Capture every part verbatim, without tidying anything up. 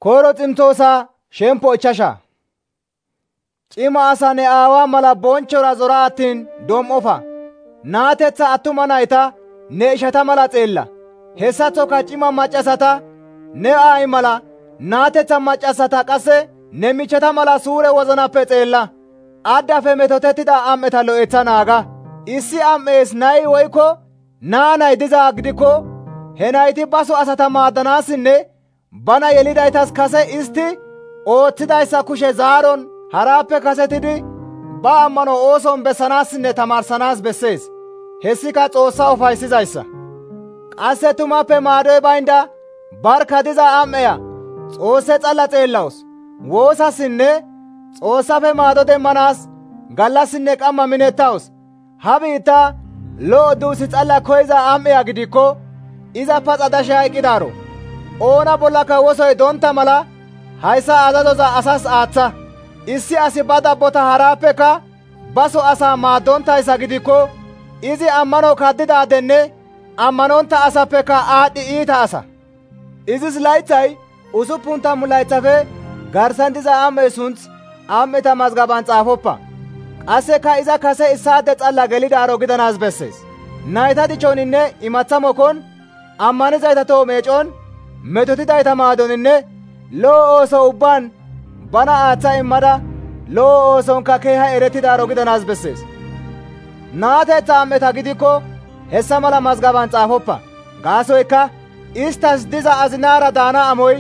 Koyro Ximtoosa shemppo ichchasha. Cima asa ne aawa mala bonchchora zora attiin dom7ofa. Naateththa attuma nayta ne ishata mala xeella. Hessaththoka cima maccasata ne aayi mala, naateththa maccasata qasse ne michcheta mala suure wozinappe xeella. Addafe metotettida am7eta lo7eththa naaga. Issi am7ees nay woykko naa nay dizaa gidikko he nayti baso asata maaddanaassinne bana yelidaytas kase istti ooththidayssa kushe zaaron haraappe kasetidi ba ammano ooson bessanaassinne tamaarsanaas bessees. Hessika Xoossaa ufayssizayssa. Qasse tumappe maadoy baynda barkka diza am7eya Xoosse xalla xeellawus. Woosassinne Xoossafe maado demmanaas gallassinne qamma minettawus. Ha biittaa lo7o duussi xalla koyza am7eya gidikko iza paxa dashe hayqqidaaro. Oona bollaka wosoy donta mala hayssa azazoza asas aaththa. Issi asi ba dabbota haraappeka baso asaa maaddonttayssa gidikko izi ammano kaddidaadenne ammanonta asappeka aadhdhi iita asa. Izis laythay usuppun tammu laythafe garsan diza am7e sunth am7eta mazgaban xaafoppa. Qasseka iza kase issaade xalla gelidaaro gidanaas bessees. Nayta dichoninne imaththa mokon, ammanizayta toho meecon, metotidayta maadoninne lo7o ooso ubbaan bana aaththa immada lo7o oosonka keeha erettidaaro gidanaas bessees. Naateththa am7eta gidikko hessa mala mazgaban xaafoppa. Gaasoykka isttas diza azinaara daana amoy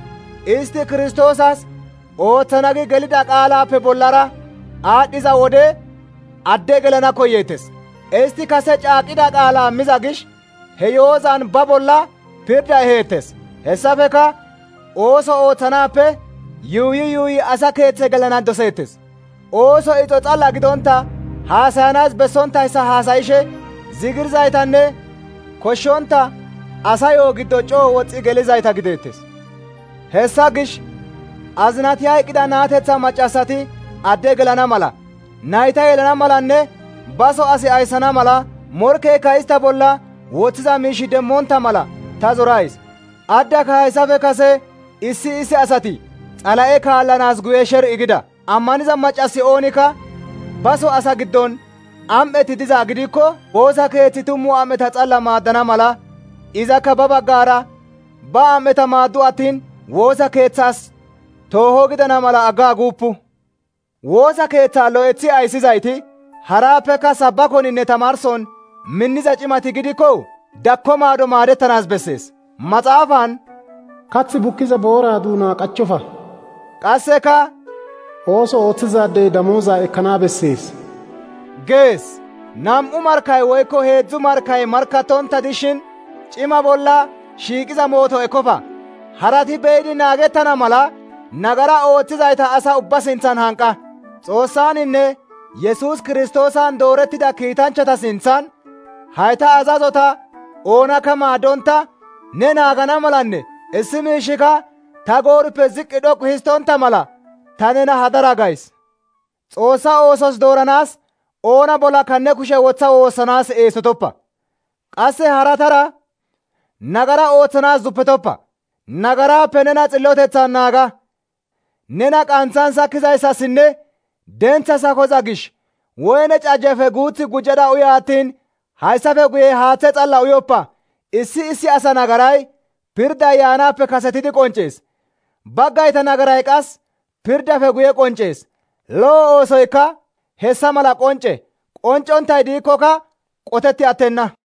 isti Kiristoosas ooththana gi gelida qaalaappe bollara aadhdhiza wode adde gelana koyeettes. Isti kase caaqida qaalaa miza gish he yoozan ba bolla pirda eheettes. Hessafeka ooso ooththanaappe yuuyi yuuyi asa keeththe gelana doseettes. Ooso ixo xalla gidonta haasayanaas bessonttayssa haasayishe zigirzaytanne koshshonta asayoo giddo coo woxxi gelizayta gideettes. Hessa gish azinati hayqqida naateththa maccassati adde gelana mala, nayta yelana malanne baso asi ayssana mala, morkkeykka istta bolla woththiza miishi demmonta mala ta zorays. Addaka hayssafe kase issi issi asati Xala7e kaallanaas guye sher7i gida. Ammaniza maccassi oonikka baso asa giddon am7eti dizaa gidikko woosa keeththi tummu am7eta xalla maaddana mala izakka ba baggaara ba am7eta maaddu attiin woosa keeththas tooho gidana mala aggaaguuppu. Woosa keeththaa lo7eththi ayssizayti haraappeka sabbakoninne tamaarson minniza cimati gidikko dakko maado maadettanaas bessees. Maxaafan, kaththi bukkiza booraa duunaa qachchofa. Qasseka ooso ooththizaadey damooza ekkana bessees gees. Nam7u markkay woykko heedzdzu markkay markkattonta dishin cima bolla shiiqiza mooto ekofa. Harati be7idi naagettana mala nagara ooththizayta asa ubba sinthan hanqa. Xoossaaninne Yesuus Kiristoosan doorettida kiitanchchata sinthan hayta azazota oonakka maaddonta ne naagana malanne issi miishshika ta goorippe ziqqi dhoqqu histtonta mala ta nena hadara gays. Xoossa oosos dooranaas oona bollaka ne kushe wotha woossanaas eesotoppa. Qasse haratara nagara ooththanaas zuppetoppa. Nagaraappe nena xilloteththan naaga. Nena qanthan sakkizayssassinne denththa sakoza gish woyne cajjefe guuththi gujjada uya attiin hayssafe guye haaththe xalla uyoppa. Issi issi asa nagaray pirday yaanaappe kasetidi qonccees. Baggayta nagaray qas pirdafe guye qonccees. Lo7o oosoykka hessa mala qoncce. Qoncconttay diikkoka qotetti attenna.